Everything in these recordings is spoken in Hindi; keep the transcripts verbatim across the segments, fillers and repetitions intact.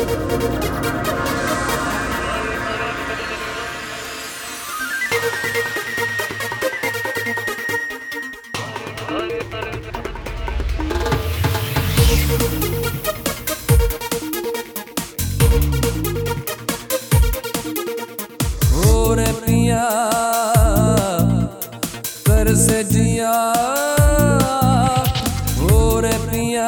रे पिया कर से जिया, हो रे पिया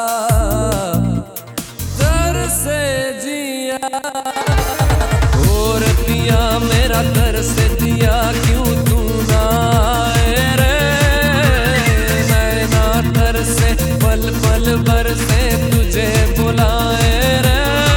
कर से जिया, हो रे पिया मेरा कर से जिया, क्यों तू ना आए रे नैना तर से पल पल भर से तुझे बुलाए रे।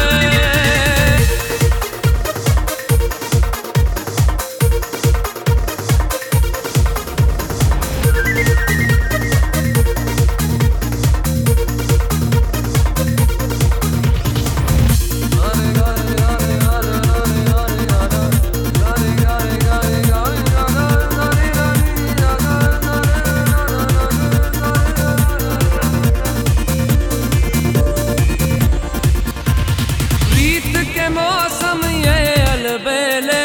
मौसम ये अलबेले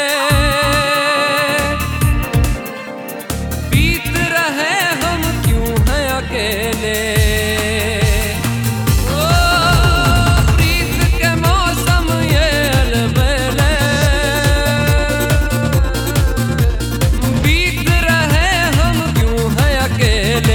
बीत रहे हम क्यों हैं अकेले, ओ प्रीत के मौसम ये अलबेले बीत रहे हम क्यों हैं अकेले।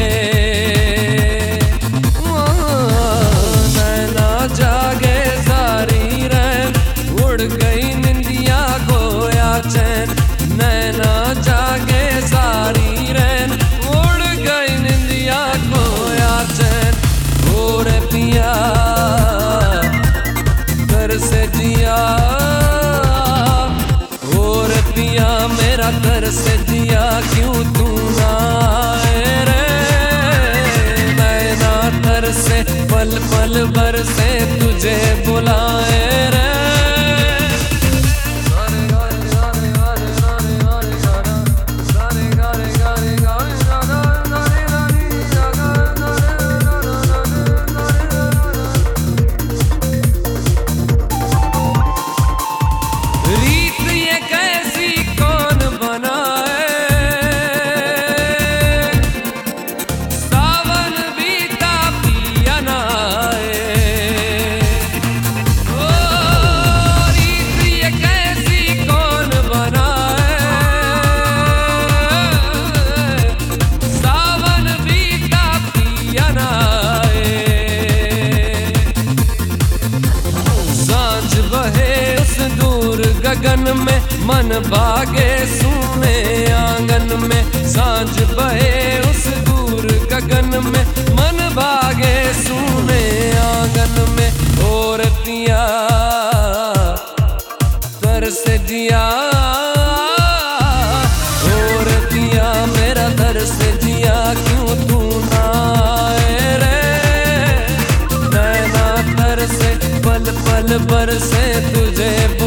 नैना जागे सारी रैन उड़ गई निंदिया खोया चैन, नैना जागे सारी रैन उड़ गई निंदिया खोया चैन। हो रे पिया कर से जिया, हो रे पिया मेरा कर से जिया, क्यों तू ना आए रे नैना तर से पल पल भर से तुझे बुलाए रे। रीत ये कैसी कौन बनाए, सावन बीता पिया ना आए, ओ रीत ये कैसी कौन बनाए, सावन बीता पिया ना आए। सांझ बहे उस दूर गगन में मन भागे सुने आंगन में, सांझ बहे उस दूर गगन में मन भागे सुने आंगन में। और पिया तर से जिया, और पिया मेरा तर से जिया, क्यों तू ना आए रे नैना तर से पल पल भर से तुझे